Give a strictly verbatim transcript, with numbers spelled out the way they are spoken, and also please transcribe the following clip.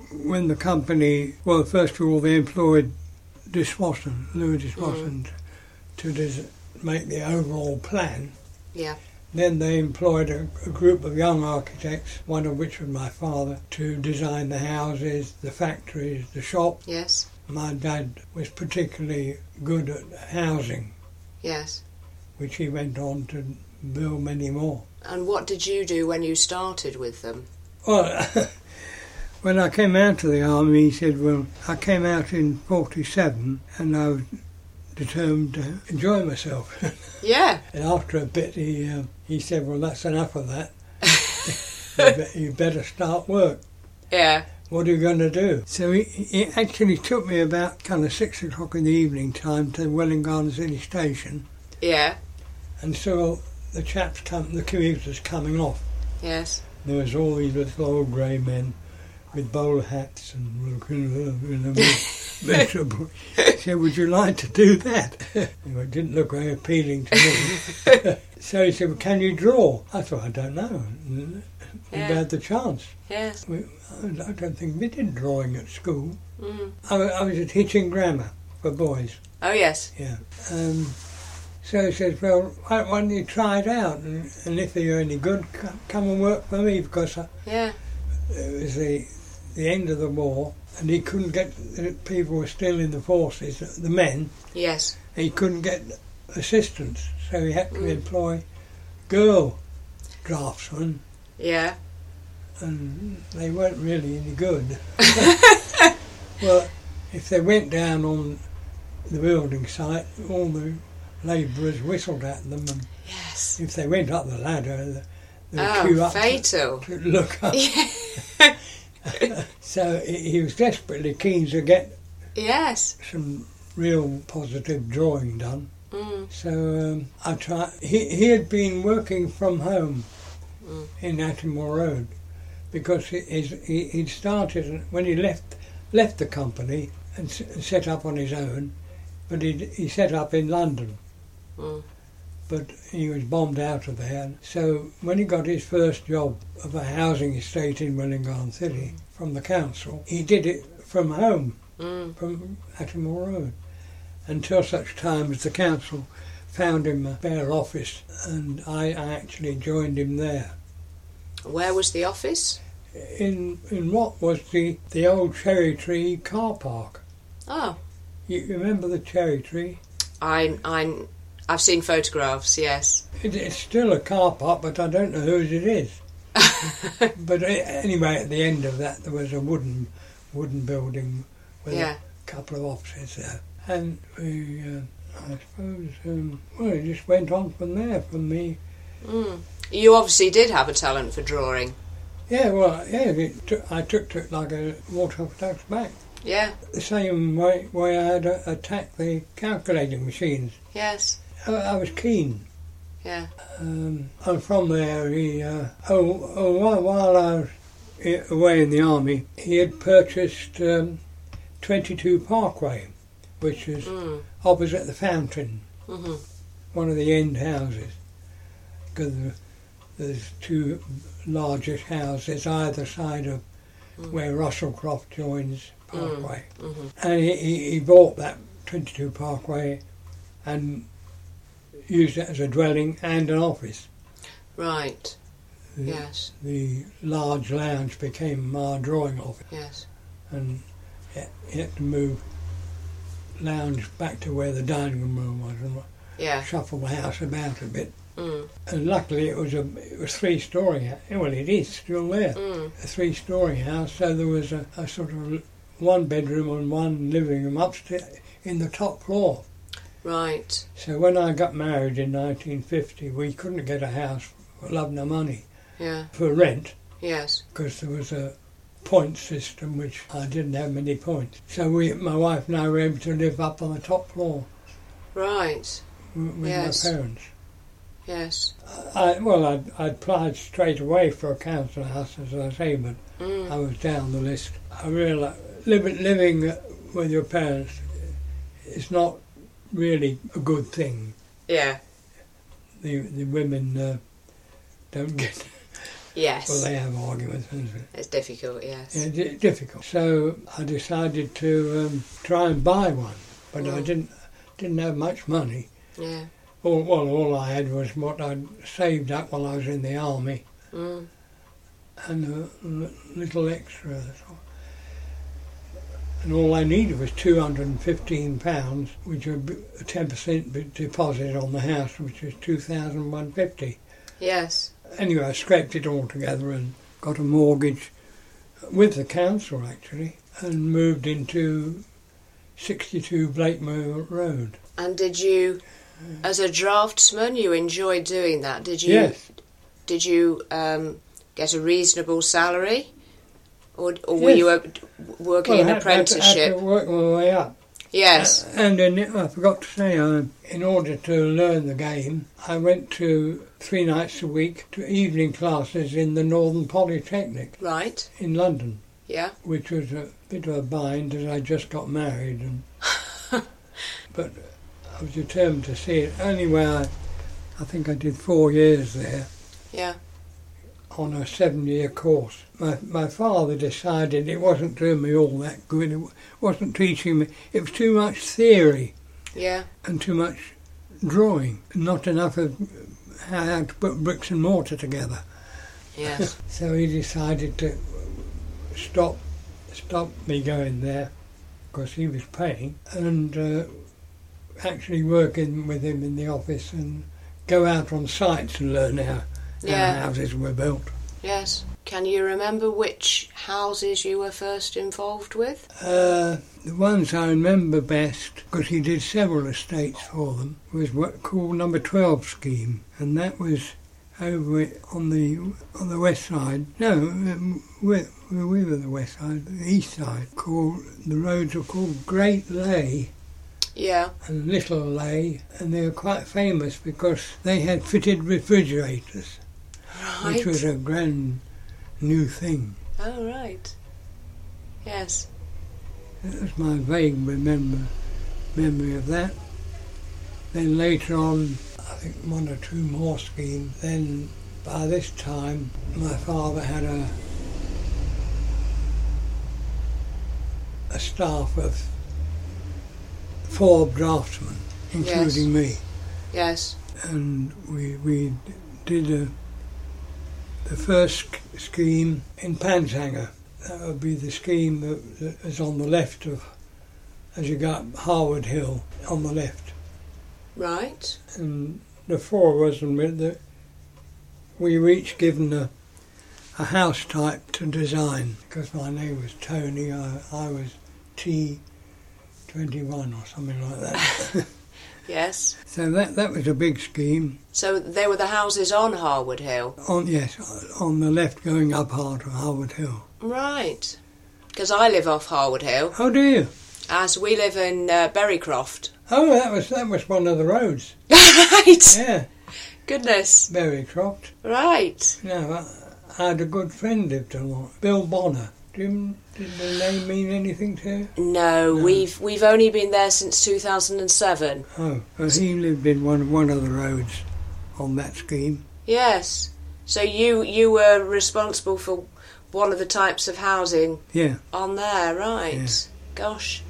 when the company, well, first of all, they employed Diswosson, Louis Diswosson, mm. to des- make the overall plan. Yeah. Then they employed a, a group of young architects, one of which was my father, to design the houses, the factories, the shops. Yes. My dad was particularly good at housing. Yes. Which he went on to build many more. And what did you do when you started with them? Well, when I came out of the army, he said, well, I came out in forty-seven and I was determined to enjoy myself. Yeah. And after a bit, he uh, he said, well, that's enough of that. you, be- you better start work. Yeah. What are you going to do? So he, he actually took me about kind of six o'clock in the evening time to Welwyn Garden City Station. Yeah. And so the chaps come, the commuters coming off. Yes. There was all these little old grey men with bowler hats and looking miserable. He said, would you like to do that? Well, it didn't look very appealing to me. So he said, well, can you draw? I thought, I don't know. We've Yeah. had the chance. Yes. We, I don't think we did drawing at school. Mm. I, I was at Hitchin Grammar for boys. Oh, yes. Yeah. Um, so he says, well, why, why don't you try it out? And, and if you're any good, c- come and work for me, because I, Yeah. it was the the end of the war, and he couldn't get, people were still in the forces, the men, Yes. he couldn't get assistants, so he had to Mm. employ girl draftsmen, Yeah. and they weren't really any good. Well, if they went down on the building site, all the labourers whistled at them, and Yes. if they went up the ladder, they would Oh, queue up fatal. to, to look up. Yeah. So he he was desperately keen to get Yes. some real positive drawing done. Mm. So um, I tried. He he had been working from home Mm. in Attenmore Road because he his, he he'd started when he left left the company and s- set up on his own, but he he set up in London. Mm. But he was bombed out of there. So when he got his first job of a housing estate in Welwyn Garden City from the council, he did it from home, Mm. from Attenmore Road, until such time as the council found him a spare office, and I, I actually joined him there. Where was the office? In in what was the, the old Cherry Tree car park. Oh. You remember the Cherry Tree? I, I, I've seen photographs, yes. It, it's still a car park, but I don't know whose it is. But a- anyway, at the end of that, there was a wooden wooden building with Yeah. a couple of offices there. And we, uh, I suppose, um, well, it just went on from there, from me. Mm. You obviously did have a talent for drawing. Yeah, well, yeah, it took, I took to it like a water off a duck's back. Yeah. The same way, way I had uh, attacked the calculating machines. Yes. I, I was keen. Yeah. Um, and from there, he, uh, oh, oh, while, while I was i- away in the army, he had purchased um, twenty-two Parkway, which is Mm. opposite the fountain, Mm-hmm. one of the end houses. Because there's two largish houses either side of Mm. where Russellcroft joins Parkway. Mm-hmm. And he, he, he bought that twenty-two Parkway and used it as a dwelling and an office. Right. The, Yes. the large lounge became our drawing office, Yes. and he he had to move lounge back to where the dining room was and Yeah. shuffle the house about a bit. Mm. And luckily it was a it was three story house. Well, it is still there, Mm. a three story house. So there was a, a sort of one bedroom and one living room upstairs in the top floor. Right. So when I got married in nineteen fifty, we couldn't get a house for love nor money Yeah. for rent Yes. because there was a point system which I didn't have many points. So we, my wife and I were able to live up on the top floor Right. with, with Yes. my parents. Yes. I, well, I'd, I applied straight away for a council house, as I say, but Mm. I was down the list. I realised living, living with your parents is not really a good thing. Yeah. The the women uh, don't get Yes. Well, they have arguments, isn't it? It's difficult, yes. Yeah, di- difficult. So I decided to um, try and buy one, but Mm. I didn't didn't have much money. Yeah. All, well, all I had was what I'd saved up while I was in the army, Mm. and a l- little extra. That's all. And all I needed was two hundred and fifteen pounds, which was a ten percent deposit on the house, which was two thousand one fifty. Yes. Anyway, I scraped it all together and got a mortgage with the council actually, and moved into sixty-two Blakemore Road. And did you, as a draftsman, you enjoyed doing that? Did you? Yes. Did you um, get a reasonable salary, or, or were Yes. you uh, working Well, an I had, had, to, apprenticeship? had to work my way up. Yes. Uh, and in, I forgot to say, uh, in order to learn the game, I went to three nights a week to evening classes in the Northern Polytechnic Right. in London, Yeah. which was a bit of a bind as I just got married. And but I was determined to see it. Anyway, I, I think I did four years there Yeah. on a seven-year course. My my father decided it wasn't doing me all that good. It wasn't teaching me. It was too much theory Yeah. and too much drawing, not enough of how to put bricks and mortar together. Yes. So he decided to stop stop me going there, because he was paying, and uh, actually working with him in the office and go out on sites and learn how, Yeah. how houses were built. Yes. Can you remember which houses you were first involved with? Uh, the ones I remember best, because he did several estates for them, was what called Number twelve scheme, and that was over on the on the west side. No, um, we, we were the west side, the east side. Called the roads were called Great Lay Yeah. and Little Lay, and they were quite famous because they had fitted refrigerators, Right. which was a grand new thing. Oh, right. Yes. That was my vague remember memory of that. Then later on, I think one or two more schemes. Then by this time, my father had a a staff of four draftsmen, including me, Yes. and we we did a, the first sch- scheme in Panshanger. That would be the scheme that, that is on the left of, as you go up Harwood Hill, on the left. Right. And the four of us, and we, the, we were each given a, a house type to design. Because my name was Tony, I, I was T twenty-one or something like that. Yes. So that that was a big scheme. So they were the houses on Harwood Hill? On yes, on the left going up Har- Harwood Hill. Right. Because I live off Harwood Hill, Oh, do you? as we live in uh, Berrycroft. Oh, that was that was one of the roads. Right. Yeah, Goodness. Berrycroft. Right. No, I, I had a good friend lived along. Bill Bonner. Do you, did the name mean anything to you? No, No. we've we've only been there since two thousand seven. Oh, well, he lived in one one of the roads on that scheme. Yes. So you you were responsible for one of the types of housing Yeah. on there, right? Yeah. Gosh.